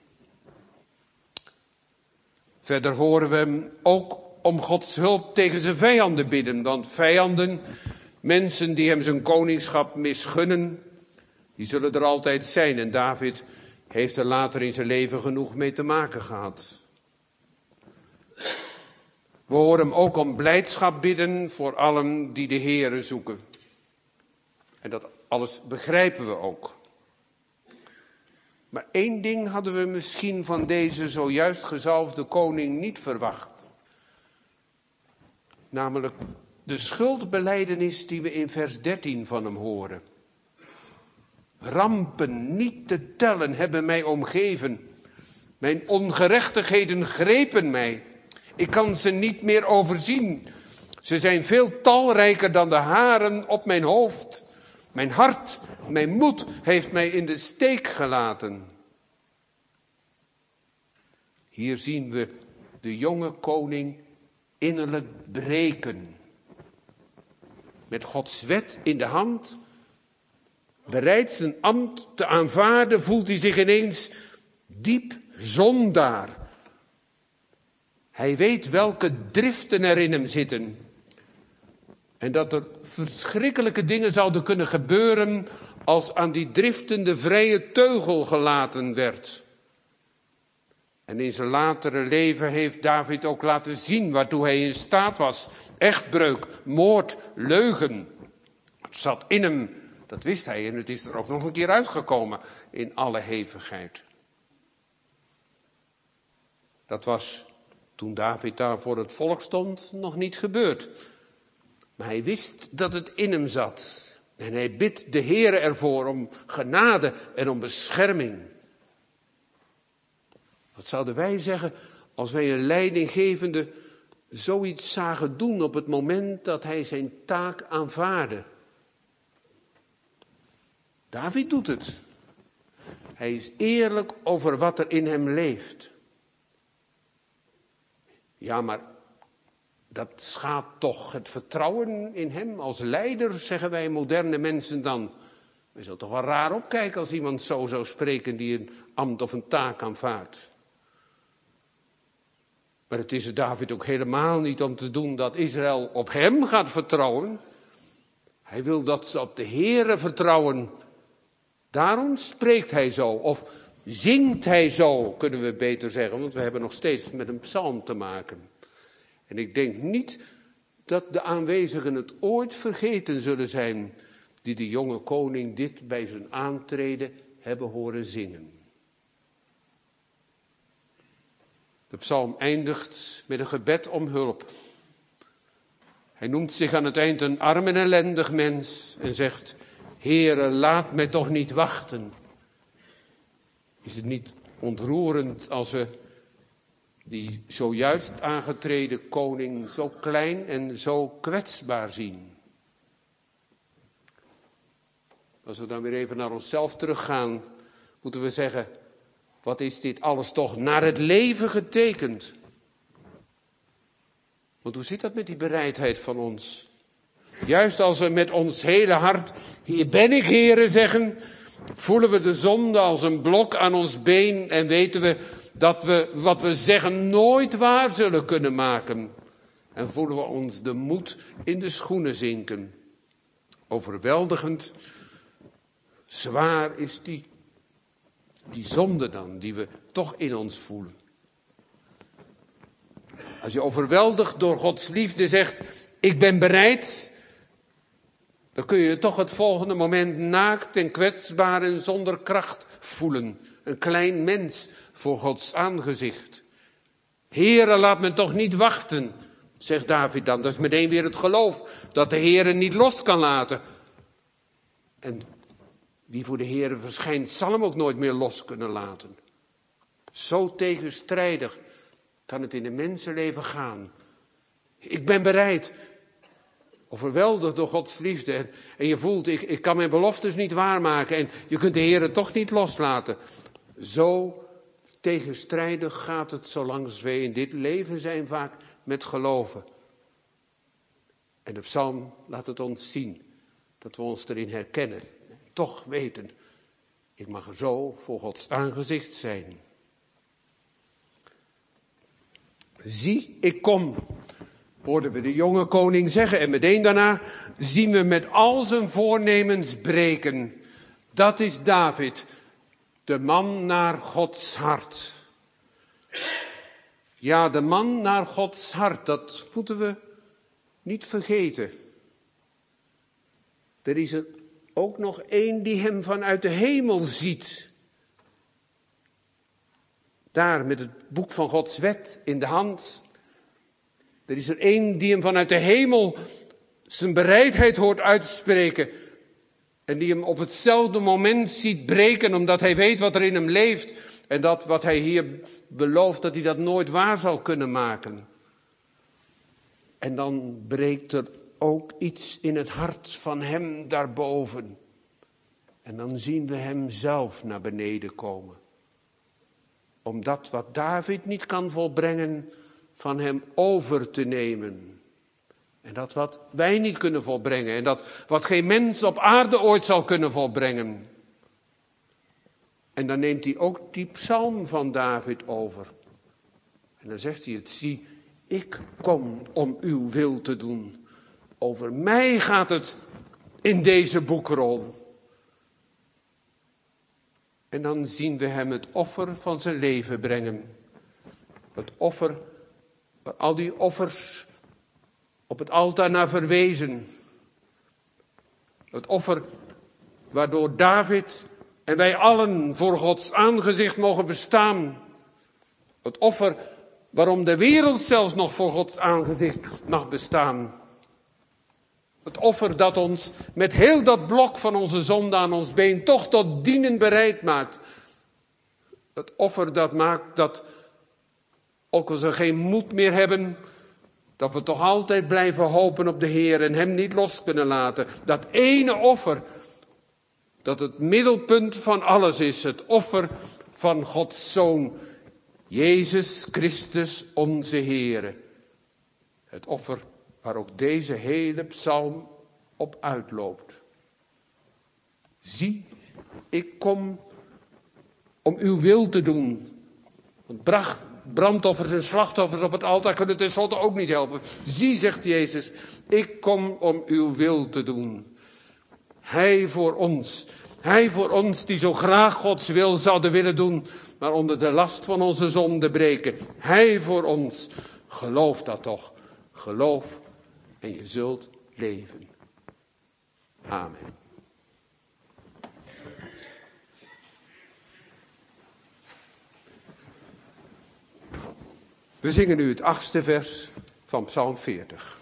Verder horen we hem ook om Gods hulp tegen zijn vijanden bidden. Want vijanden, mensen die hem zijn koningschap misgunnen, die zullen er altijd zijn. En David heeft er later in zijn leven genoeg mee te maken gehad. We horen hem ook om blijdschap bidden voor allen die de Heere zoeken. En dat alles begrijpen we ook. Maar één ding hadden we misschien van deze zojuist gezalfde koning niet verwacht. Namelijk de schuldbelijdenis die we in vers dertien van hem horen. Rampen niet te tellen hebben mij omgeven. Mijn ongerechtigheden grepen mij. Ik kan ze niet meer overzien. Ze zijn veel talrijker dan de haren op mijn hoofd. Mijn hart, mijn moed heeft mij in de steek gelaten. Hier zien we de jonge koning innerlijk breken. Met Gods wet in de hand, bereid zijn ambt te aanvaarden, voelt hij zich ineens diep zondaar. Hij weet welke driften er in hem zitten. En dat er verschrikkelijke dingen zouden kunnen gebeuren als aan die driften de vrije teugel gelaten werd. En in zijn latere leven heeft David ook laten zien waartoe hij in staat was. Echtbreuk, moord, leugen. Het zat in hem, dat wist hij en het is er ook nog een keer uitgekomen in alle hevigheid. Dat was toen David daar voor het volk stond nog niet gebeurd. Maar hij wist dat het in hem zat. En hij bidt de Heere ervoor om genade en om bescherming. Wat zouden wij zeggen als wij een leidinggevende zoiets zagen doen op het moment dat hij zijn taak aanvaardde? David doet het. Hij is eerlijk over wat er in hem leeft. Ja, maar dat schaadt toch het vertrouwen in hem als leider, zeggen wij moderne mensen dan. We zullen toch wel raar opkijken als iemand zo zou spreken die een ambt of een taak aanvaardt. Maar het is er David ook helemaal niet om te doen dat Israël op hem gaat vertrouwen. Hij wil dat ze op de Heere vertrouwen. Daarom spreekt hij zo, of zingt hij zo, kunnen we beter zeggen. Want we hebben nog steeds met een psalm te maken. En ik denk niet dat de aanwezigen het ooit vergeten zullen zijn, die de jonge koning dit bij zijn aantreden hebben horen zingen. De psalm eindigt met een gebed om hulp. Hij noemt zich aan het eind een arm en ellendig mens en zegt: Heere, laat mij toch niet wachten. Is het niet ontroerend als we die zojuist aangetreden koning zo klein en zo kwetsbaar zien? Als we dan weer even naar onszelf teruggaan, moeten we zeggen: wat is dit alles toch naar het leven getekend? Want hoe zit dat met die bereidheid van ons? Juist als we met ons hele hart, hier ben ik, Heere, zeggen, voelen we de zonde als een blok aan ons been en weten we dat we wat we zeggen nooit waar zullen kunnen maken. En voelen we ons de moed in de schoenen zinken. Overweldigend zwaar is die, die zonde dan, die we toch in ons voelen. Als je overweldigd door Gods liefde zegt, ik ben bereid, dan kun je je toch het volgende moment naakt en kwetsbaar en zonder kracht voelen. Een klein mens voor Gods aangezicht. Heere, laat me toch niet wachten, zegt David dan. Dat is meteen weer het geloof dat de Heere niet los kan laten. En wie voor de Heere verschijnt, zal hem ook nooit meer los kunnen laten. Zo tegenstrijdig kan het in een mensenleven gaan. Ik ben bereid, overweldigd door Gods liefde. En, en je voelt, ik, ik kan mijn beloftes niet waarmaken. En je kunt de Heere toch niet loslaten. Zo tegenstrijdig gaat het zolang we in dit leven zijn vaak met geloven. En de psalm laat het ons zien. Dat we ons erin herkennen. Toch weten, ik mag er zo voor Gods aangezicht zijn. Zie, ik kom, hoorden we de jonge koning zeggen. En meteen daarna zien we met al zijn voornemens breken. Dat is David, de man naar Gods hart. Ja, de man naar Gods hart, dat moeten we niet vergeten. Er is er ook nog één die hem vanuit de hemel ziet. Daar met het boek van Gods wet in de hand. Er is er één die hem vanuit de hemel zijn bereidheid hoort uitspreken. En die hem op hetzelfde moment ziet breken, omdat hij weet wat er in hem leeft. En dat wat hij hier belooft, dat hij dat nooit waar zal kunnen maken. En dan breekt er ook iets in het hart van hem daarboven. En dan zien we hem zelf naar beneden komen. Om dat wat David niet kan volbrengen, van hem over te nemen. En dat wat wij niet kunnen volbrengen. En dat wat geen mens op aarde ooit zal kunnen volbrengen. En dan neemt hij ook die psalm van David over. En dan zegt hij het, zie, ik kom om uw wil te doen. Over mij gaat het in deze boekrol. En dan zien we hem het offer van zijn leven brengen. Het offer, waar al die offers op het altaar naar verwezen. Het offer waardoor David en wij allen voor Gods aangezicht mogen bestaan. Het offer waarom de wereld zelfs nog voor Gods aangezicht mag bestaan. Het offer dat ons met heel dat blok van onze zonde aan ons been toch tot dienen bereid maakt. Het offer dat maakt dat, ook als we geen moed meer hebben, dat we toch altijd blijven hopen op de Heer en hem niet los kunnen laten. Dat ene offer, dat het middelpunt van alles is. Het offer van Gods Zoon, Jezus Christus onze Heere. Het offer waar ook deze hele psalm op uitloopt. Zie, ik kom om uw wil te doen. Want bracht brandoffers en slachtoffers op het altaar kunnen tenslotte ook niet helpen. Zie, zegt Jezus, ik kom om uw wil te doen. Hij voor ons, hij voor ons die zo graag Gods wil zouden willen doen, maar onder de last van onze zonde breken. Hij voor ons, geloof dat toch. Geloof en je zult leven. Amen. We zingen nu het achtste vers van Psalm veertig.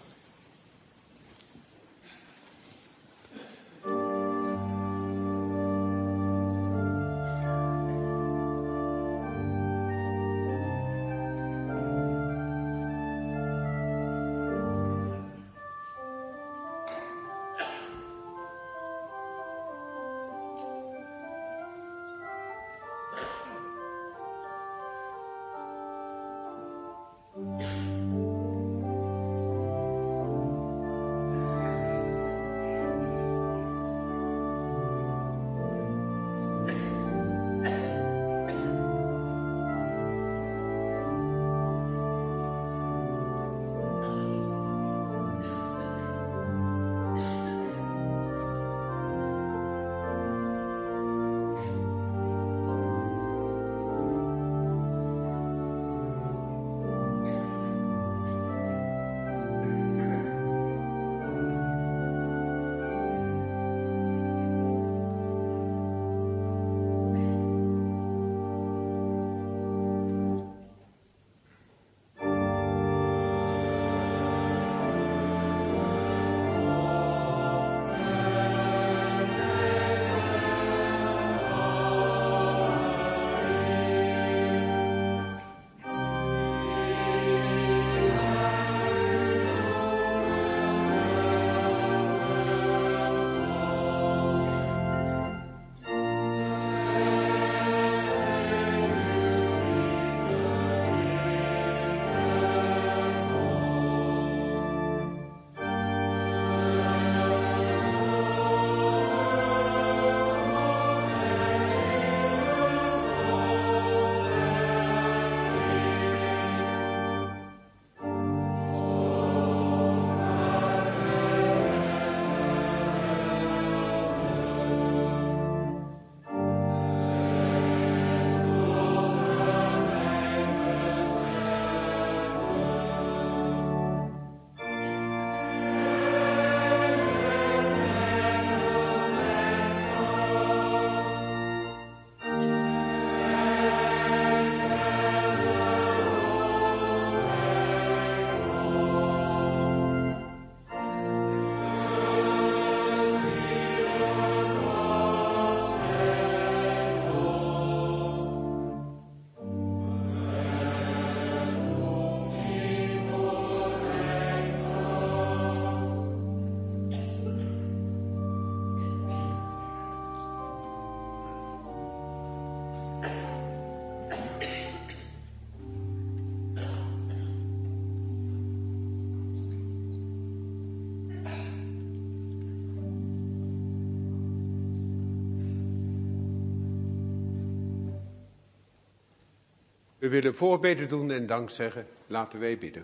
willen voorbeden doen en dank zeggen. Laten wij bidden.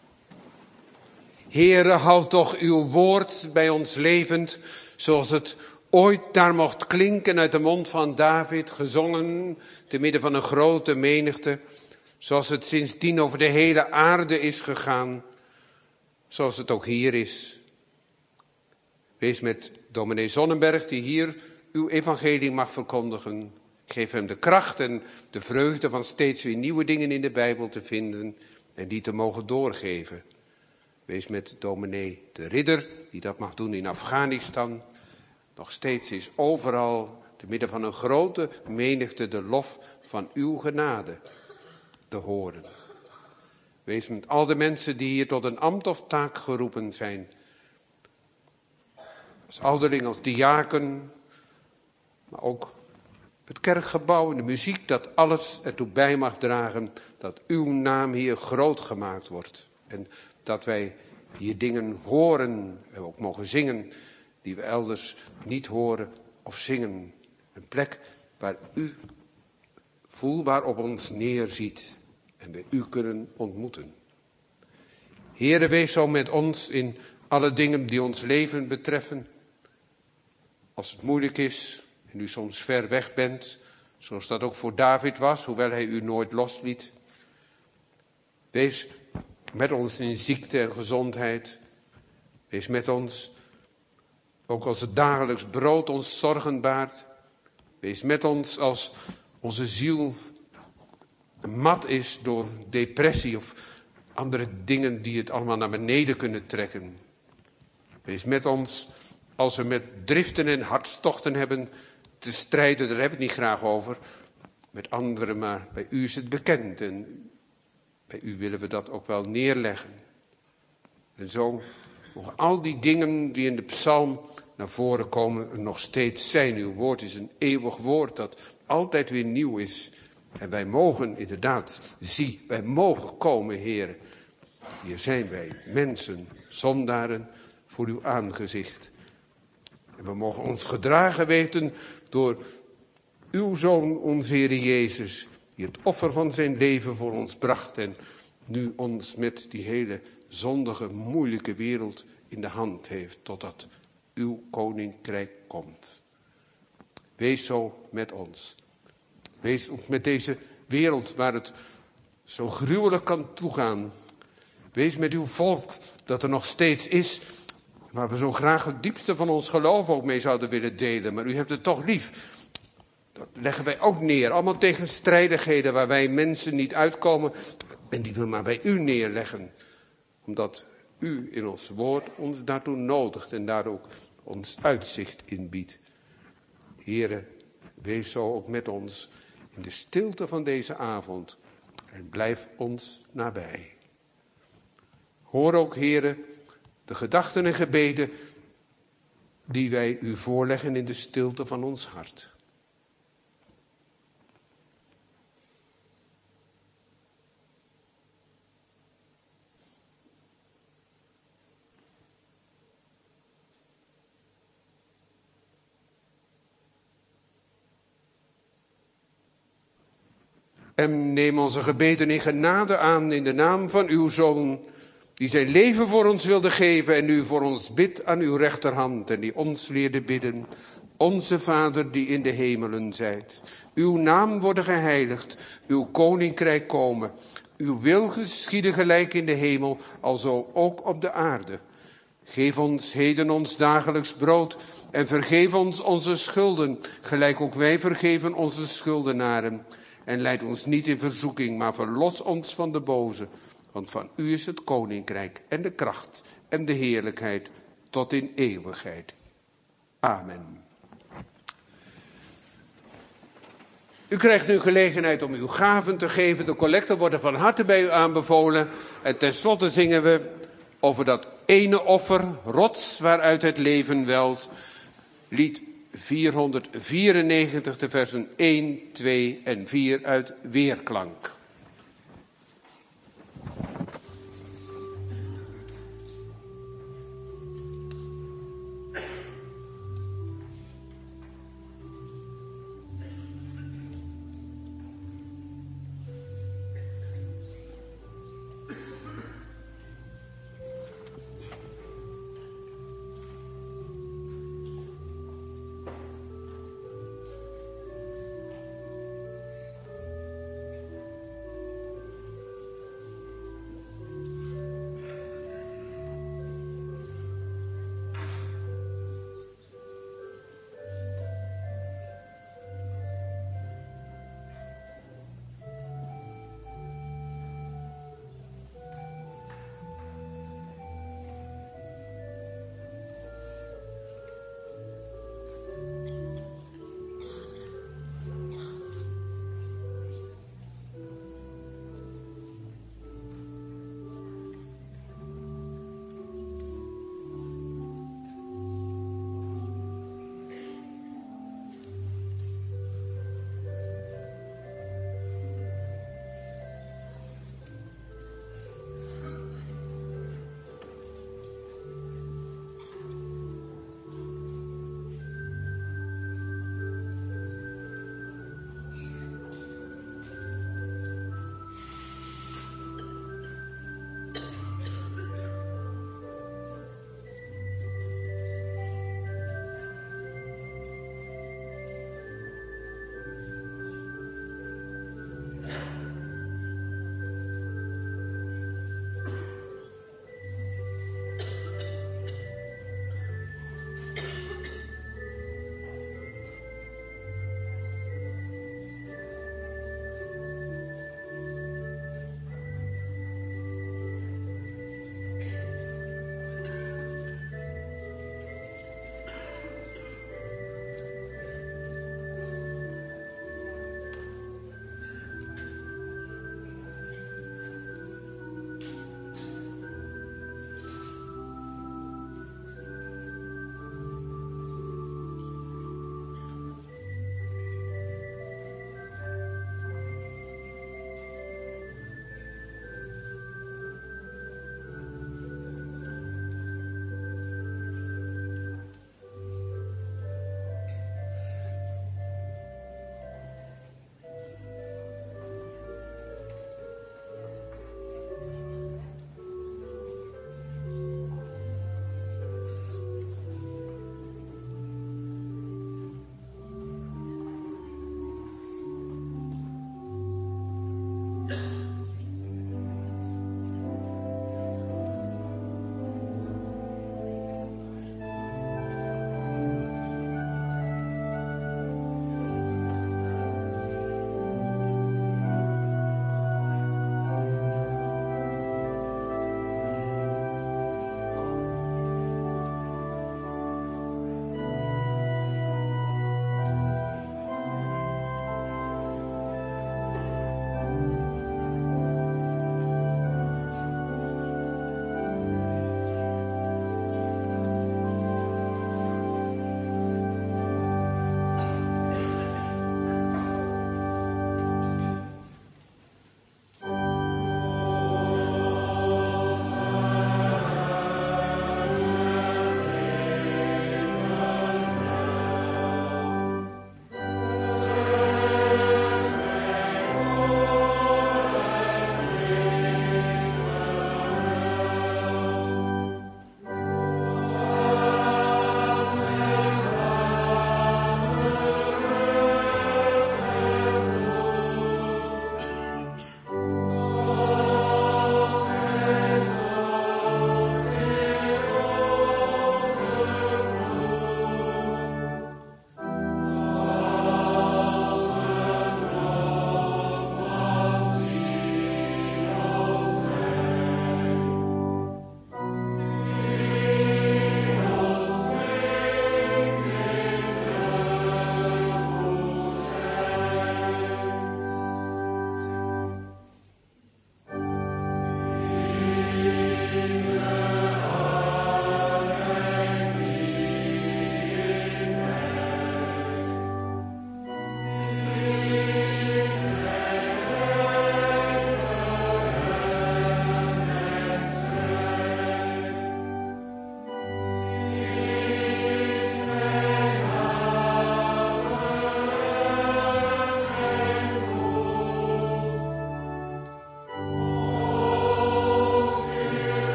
Heere, houd toch uw woord bij ons levend, zoals het ooit daar mocht klinken uit de mond van David, gezongen te midden van een grote menigte, zoals het sindsdien over de hele aarde is gegaan, zoals het ook hier is. Wees met dominee Zonnenberg, die hier uw evangelie mag verkondigen. Geef hem de kracht en de vreugde van steeds weer nieuwe dingen in de Bijbel te vinden en die te mogen doorgeven. Wees met dominee de Ridder, die dat mag doen in Afghanistan. Nog steeds is overal, te midden van een grote menigte, de lof van uw genade te horen. Wees met al de mensen die hier tot een ambt of taak geroepen zijn. Als ouderling, als diaken, maar ook het kerkgebouw en de muziek, dat alles ertoe bij mag dragen dat uw naam hier groot gemaakt wordt. En dat wij hier dingen horen en ook mogen zingen die we elders niet horen of zingen. Een plek waar u voelbaar op ons neerziet en we u kunnen ontmoeten. Heere, wees zo met ons in alle dingen die ons leven betreffen. Als het moeilijk is en u soms ver weg bent, zoals dat ook voor David was, hoewel hij u nooit losliet. Wees met ons in ziekte en gezondheid. Wees met ons, ook als het dagelijks brood ons zorgen baart. Wees met ons als onze ziel mat is door depressie of andere dingen die het allemaal naar beneden kunnen trekken. Wees met ons als we met driften en hartstochten hebben te strijden, daar hebben we het niet graag over, met anderen, maar bij u is het bekend en bij u willen we dat ook wel neerleggen. En zo mogen al die dingen die in de psalm naar voren komen er nog steeds zijn. Uw woord is een eeuwig woord dat altijd weer nieuw is. En wij mogen inderdaad, zie, wij mogen komen, Heer. Hier zijn wij, mensen, zondaren, voor uw aangezicht. En we mogen ons gedragen weten door uw Zoon, onze Heer Jezus, die het offer van zijn leven voor ons bracht en nu ons met die hele zondige, moeilijke wereld in de hand heeft, totdat uw koninkrijk komt. Wees zo met ons. Wees met deze wereld waar het zo gruwelijk kan toegaan. Wees met uw volk dat er nog steeds is, waar we zo graag het diepste van ons geloof ook mee zouden willen delen. Maar u hebt het toch lief. Dat leggen wij ook neer. Allemaal tegenstrijdigheden waar wij mensen niet uitkomen en die we maar bij u neerleggen. Omdat u in ons woord ons daartoe nodigt en daar ook ons uitzicht in biedt. Heere, wees zo ook met ons in de stilte van deze avond en blijf ons nabij. Hoor ook, Heere, de gedachten en gebeden die wij u voorleggen in de stilte van ons hart. En neem onze gebeden in genade aan in de naam van uw Zoon, die zijn leven voor ons wilde geven en nu voor ons bidt aan uw rechterhand en die ons leerde bidden. Onze Vader die in de hemelen zijt, uw naam worden geheiligd, uw koninkrijk komen. Uw wil geschieden gelijk in de hemel, alzo ook op de aarde. Geef ons heden ons dagelijks brood en vergeef ons onze schulden, gelijk ook wij vergeven onze schuldenaren. En leid ons niet in verzoeking, maar verlos ons van de boze. Want van u is het koninkrijk en de kracht en de heerlijkheid tot in eeuwigheid. Amen. U krijgt nu gelegenheid om uw gaven te geven. De collecten worden van harte bij u aanbevolen. En tenslotte zingen we over dat ene offer, rots waaruit het leven welt. Lied vierhonderdvierennegentig, de versen één, twee en vier uit Weerklank.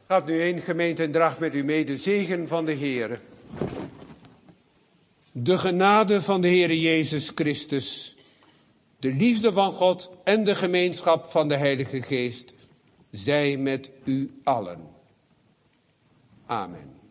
Gaat nu heen, gemeente, en draagt met u mee de zegen van de Heere. De genade van de Heere Jezus Christus, de liefde van God en de gemeenschap van de Heilige Geest, zij met u allen. Amen.